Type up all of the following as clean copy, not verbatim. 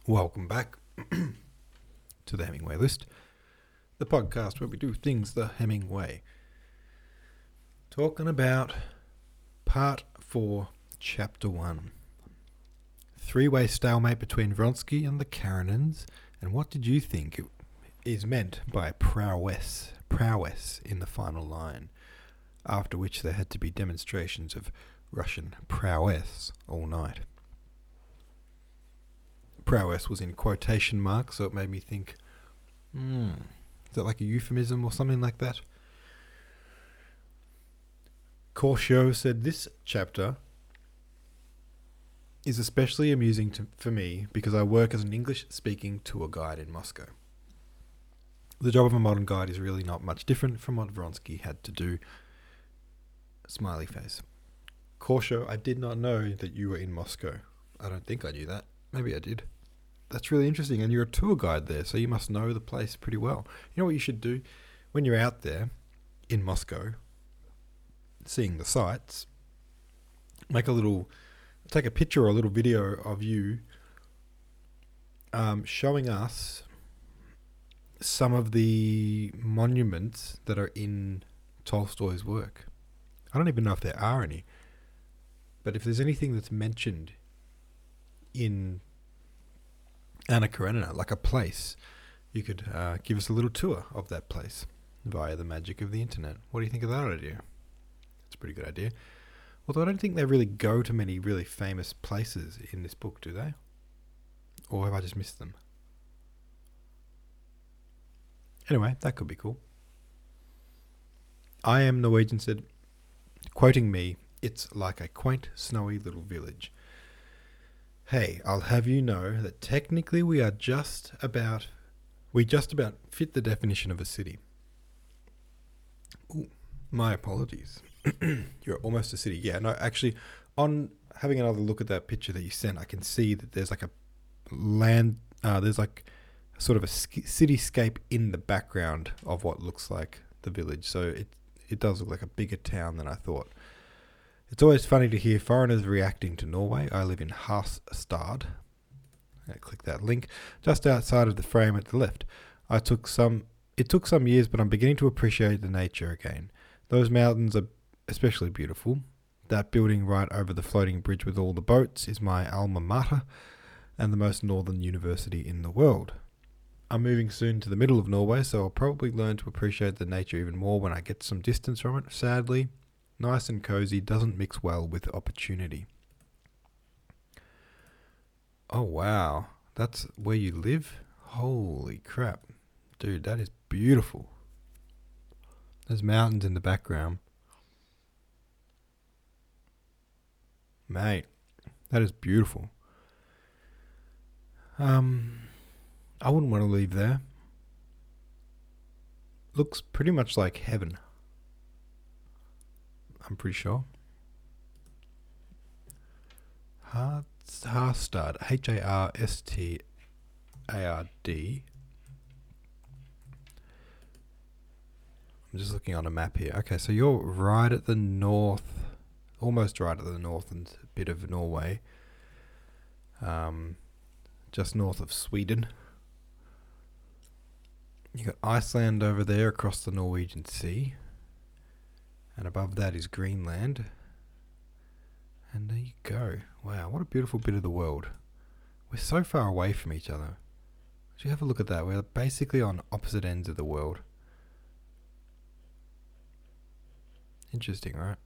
Welcome back to the Hemingway List, the podcast where we do things the Hemingway. Talking about Part 4, Chapter 1. Three-way stalemate between Vronsky and the Karenins, and what did you think is meant by prowess in the final line, after which there had to be demonstrations of Russian prowess all night. Prowess was in quotation marks, so it made me think, is that like a euphemism or something like that? Corcho said this chapter is especially amusing for me because I work as an English-speaking tour guide in Moscow. The job of a modern guide is really not much different from what Vronsky had to do. Smiley face. Corcho, I did not know that you were in Moscow. I don't think I knew that. Maybe I did. That's really interesting, and you're a tour guide there, so you must know the place pretty well. You know what you should do? When you're out there in Moscow, seeing the sights, take a picture or a little video of you showing us some of the monuments that are in Tolstoy's work. I don't even know if there are any, but if there's anything that's mentioned in Anna Karenina, like a place, you could give us a little tour of that place via the magic of the internet. What do you think of that idea? It's a pretty good idea. Although I don't think they really go to many really famous places in this book, do they? Or have I just missed them? Anyway, that could be cool. I Am Norwegian said, quoting me, "It's like a quaint, snowy little village. Hey, I'll have you know that technically we just about fit the definition of a city." Ooh, my apologies. You're almost a city. Yeah, no, actually, on having another look at that picture that you sent, I can see that there's like a there's like sort of a cityscape in the background of what looks like the village. So it does look like a bigger town than I thought. It's always funny to hear foreigners reacting to Norway. I live in Harstad. Click that link. Just outside of the frame at the left. It took some years, but I'm beginning to appreciate the nature again. Those mountains are especially beautiful. That building right over the floating bridge with all the boats is my alma mater and the most northern university in the world. I'm moving soon to the middle of Norway, so I'll probably learn to appreciate the nature even more when I get some distance from it. Sadly, nice and cozy doesn't mix well with opportunity. Oh wow, that's where you live? Holy crap. Dude, that is beautiful. There's mountains in the background. Mate, that is beautiful. I wouldn't want to leave there. Looks pretty much like heaven. I'm pretty sure. Harstad, Harstad. I'm just looking on a map here. Okay, so you're right at the north, almost right at the northern bit of Norway. Just north of Sweden. You got Iceland over there across the Norwegian Sea. And above that is Greenland. And there you go. Wow, what a beautiful bit of the world. We're so far away from each other. Did you have a look at that? We're basically on opposite ends of the world. Interesting, right?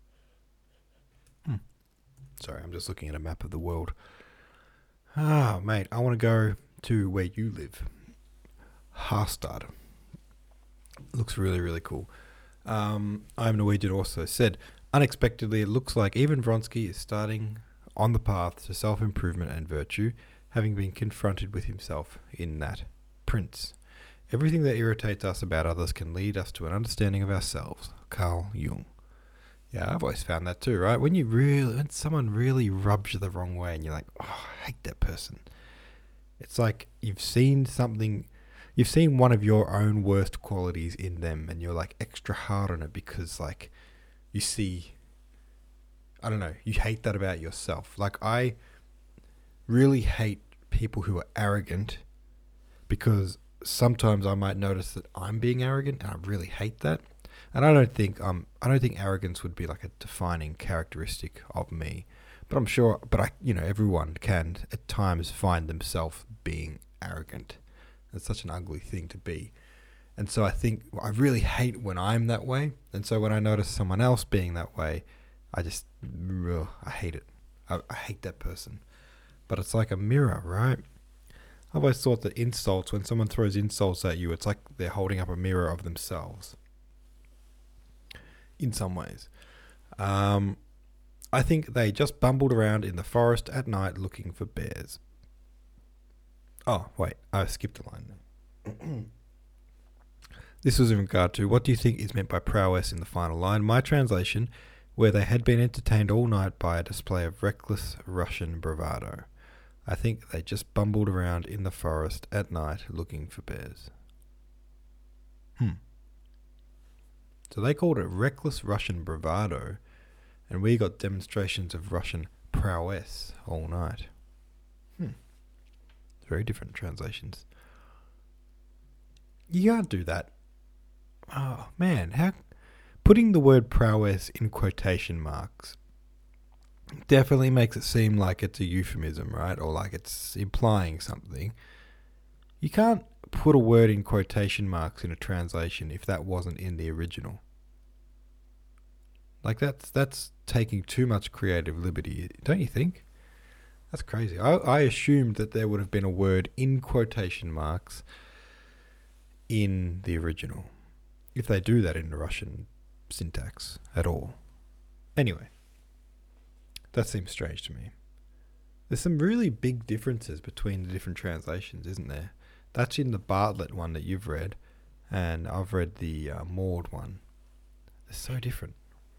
Sorry, I'm just looking at a map of the world. Ah, mate, I want to go to where you live. Harstad. Looks really, really cool. I'm Norwegian also said, unexpectedly, it looks like even Vronsky is starting on the path to self-improvement and virtue, having been confronted with himself in that Prince. Everything that irritates us about others can lead us to an understanding of ourselves. Carl Jung. Yeah, I've always found that too, right? When someone really rubs you the wrong way and you're like, oh, I hate that person. It's like you've seen one of your own worst qualities in them and you're like extra hard on it because like you see, I don't know, you hate that about yourself. Like I really hate people who are arrogant, because sometimes I might notice that I'm being arrogant, and I really hate that. And I don't think arrogance would be like a defining characteristic of me, but I'm sure. But everyone can at times find themselves being arrogant. It's such an ugly thing to be. And so I think I really hate when I'm that way. And so when I notice someone else being that way, I hate it. I hate that person. But it's like a mirror, right? I've always thought that insults, when someone throws insults at you, it's like they're holding up a mirror of themselves. In some ways. I think they just bumbled around in the forest at night looking for bears. Oh, wait, I skipped a line. This was in regard to, what do you think is meant by prowess in the final line? My translation, where they had been entertained all night by a display of reckless Russian bravado. I think they just bumbled around in the forest at night looking for bears. So they called it reckless Russian bravado, and we got demonstrations of Russian prowess all night. Very different translations. You can't do that. Oh man, how putting the word prowess in quotation marks definitely makes it seem like it's a euphemism, right? Or like it's implying something. You can't put a word in quotation marks in a translation if that wasn't in the original. Like that's taking too much creative liberty, don't you think? That's crazy. I assumed that there would have been a word in quotation marks in the original, if they do that in the Russian syntax at all. Anyway, that seems strange to me. There's some really big differences between the different translations, isn't there? That's in the Bartlett one that you've read, and I've read the Maud one. They're so different.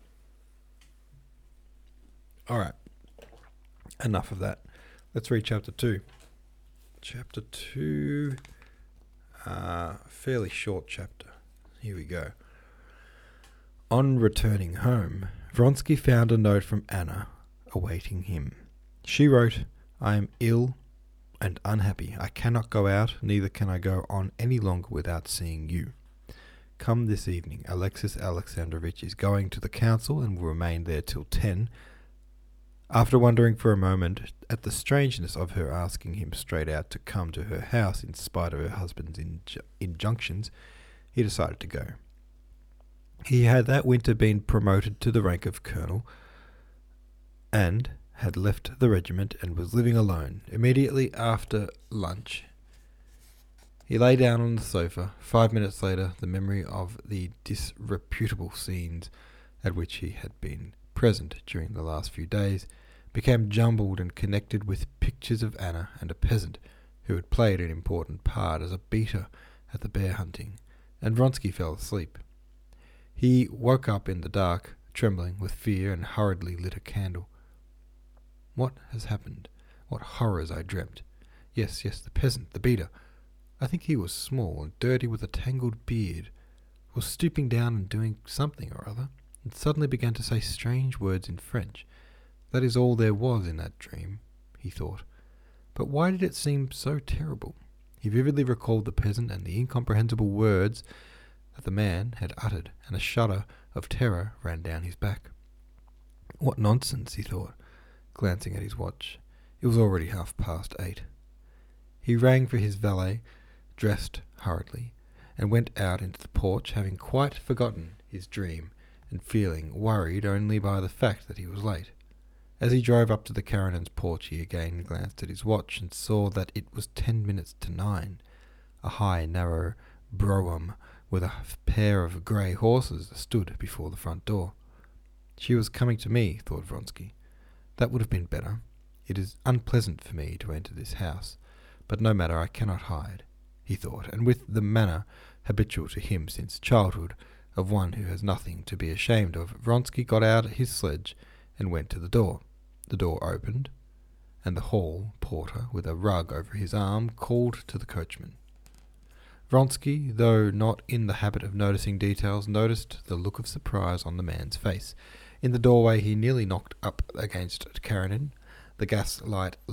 Alright, enough of that. Let's read chapter 2. Chapter 2, fairly short chapter. Here we go. On returning home, Vronsky found a note from Anna awaiting him. She wrote, I am ill and unhappy. I cannot go out, neither can I go on any longer without seeing you. Come this evening. Alexis Alexandrovich is going to the council and will remain there till 10. After wondering for a moment at the strangeness of her asking him straight out to come to her house in spite of her husband's injunctions, he decided to go. He had that winter been promoted to the rank of colonel and had left the regiment and was living alone. Immediately after lunch, he lay down on the sofa. 5 minutes later, the memory of the disreputable scenes at which he had been present during the last few days became jumbled and connected with pictures of Anna and a peasant who had played an important part as a beater at the bear hunting, and Vronsky fell asleep. He woke up in the dark, trembling with fear, and hurriedly lit a candle. What has happened? What horrors I dreamt! Yes, the peasant, the beater. I think he was small and dirty with a tangled beard, was stooping down and doing something or other, and suddenly began to say strange words in French. That is all there was in that dream, he thought. But why did it seem so terrible? He vividly recalled the peasant and the incomprehensible words that the man had uttered, and a shudder of terror ran down his back. What nonsense, he thought, glancing at his watch. It was already 8:30. He rang for his valet, dressed hurriedly, and went out into the porch, having quite forgotten his dream and feeling worried only by the fact that he was late. As he drove up to the Karenins' porch, he again glanced at his watch and saw that it was 10 minutes to 9. A high, narrow brougham with a pair of grey horses stood before the front door. She was coming to me, thought Vronsky. That would have been better. It is unpleasant for me to enter this house, but no matter, I cannot hide, he thought, and with the manner habitual to him since childhood, of one who has nothing to be ashamed of, Vronsky got out his sledge and went to the door. The door opened, and the hall porter, with a rug over his arm, called to the coachman. Vronsky, though not in the habit of noticing details, noticed the look of surprise on the man's face. In the doorway he nearly knocked up against Karenin. The gas light lit up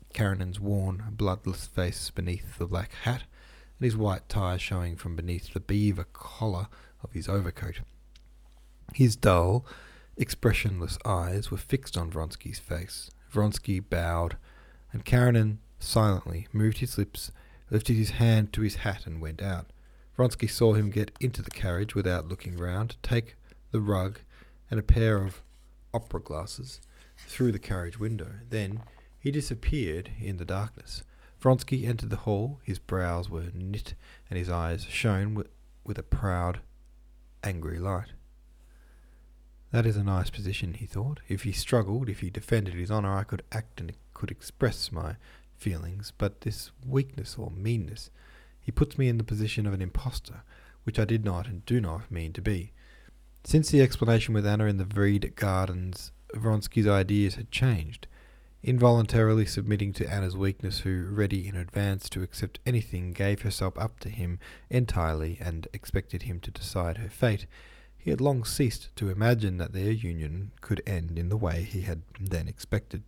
Karenen's worn, bloodless face beneath the black hat, and his white tie showing from beneath the beaver collar of his overcoat. His dull, expressionless eyes were fixed on Vronsky's face. Vronsky bowed, and Karenin silently moved his lips, lifted his hand to his hat, and went out. Vronsky saw him get into the carriage without looking round, take the rug and a pair of opera glasses through the carriage window. Then he disappeared in the darkness. Vronsky entered the hall. His brows were knit, and his eyes shone with a proud, angry light. That is a nice position, he thought. If he struggled, if he defended his honour, I could act and could express my feelings. But this weakness or meanness, he puts me in the position of an impostor, which I did not and do not mean to be. Since the explanation with Anna in the Vreede Gardens, Vronsky's ideas had changed. Involuntarily submitting to Anna's weakness, who, ready in advance to accept anything, gave herself up to him entirely and expected him to decide her fate, he had long ceased to imagine that their union could end in the way he had then expected.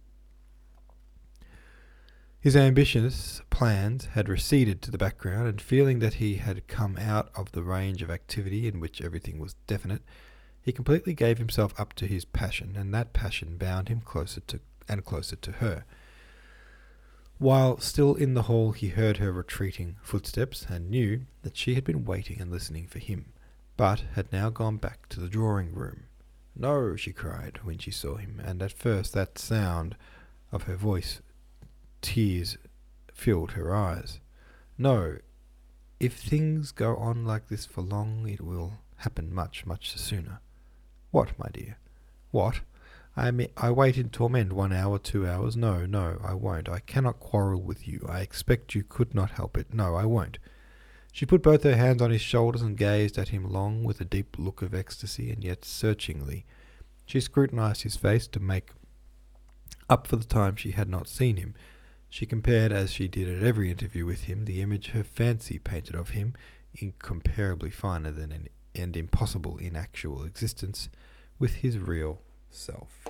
His ambitious plans had receded to the background, and feeling that he had come out of the range of activity in which everything was definite, he completely gave himself up to his passion, and that passion bound him closer to her. While still in the hall, he heard her retreating footsteps, and knew that she had been waiting and listening for him, but had now gone back to the drawing-room. "No," she cried when she saw him, and at first that sound of her voice tears filled her eyes. "No, if things go on like this for long, it will happen much, much sooner." "What, my dear?" "What? I wait in torment 1 hour, 2 hours. No, I won't. I cannot quarrel with you. I expect you could not help it. No, I won't." She put both her hands on his shoulders and gazed at him long with a deep look of ecstasy, and yet searchingly. She scrutinized his face to make up for the time she had not seen him. She compared, as she did at every interview with him, the image her fancy painted of him, incomparably finer than and impossible in actual existence, with his real self.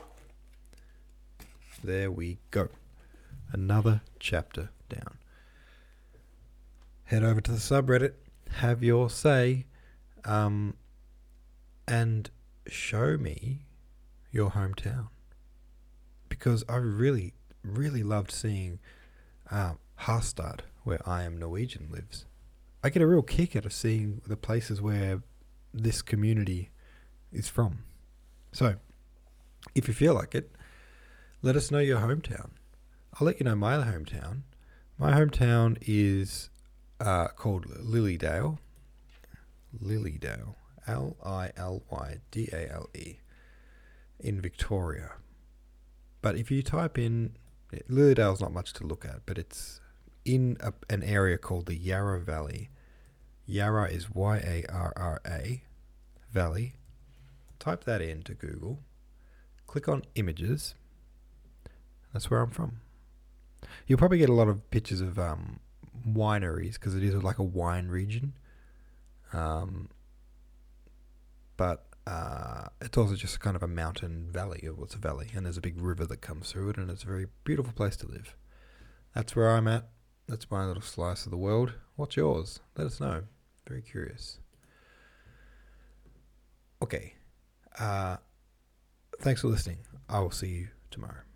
There we go. Another chapter down. Head over to the subreddit, have your say, and show me your hometown. Because I really, really loved seeing Harstad, where I Am Norwegian lives. I get a real kick out of seeing the places where this community is from. So, if you feel like it, let us know your hometown. I'll let you know my hometown. My hometown is called Lilydale. Lilydale. Lilydale. In Victoria. But if you type in... Lilydale's not much to look at, but it's in an area called the Yarra Valley. Yarra is Yarra Valley. Type that into Google. Click on images. That's where I'm from. You'll probably get a lot of pictures of wineries because it is like a wine region. But it's also just kind of a mountain valley. It's a valley, and there's a big river that comes through it, and it's a very beautiful place to live. That's where I'm at. That's my little slice of the world. What's yours? Let us know. Very curious. Okay. Thanks for listening. I will see you tomorrow.